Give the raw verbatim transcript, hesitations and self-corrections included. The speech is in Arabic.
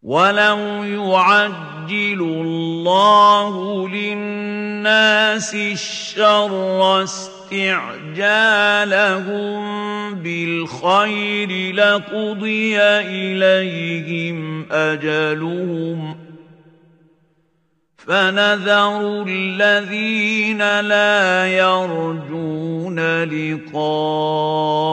وَلَوْ يُعَجِّلُ اللَّهُ لِلنَّاسِ الشَّرَّ اسْتِعْجَالَهُم بِالْخَيْرِ لَقُضِيَ إِلَيْهِمْ أَجَلُهُمْ فَنَذَرُ الَّذِينَ لَا يَرْجُونَ لِقَاءَنَا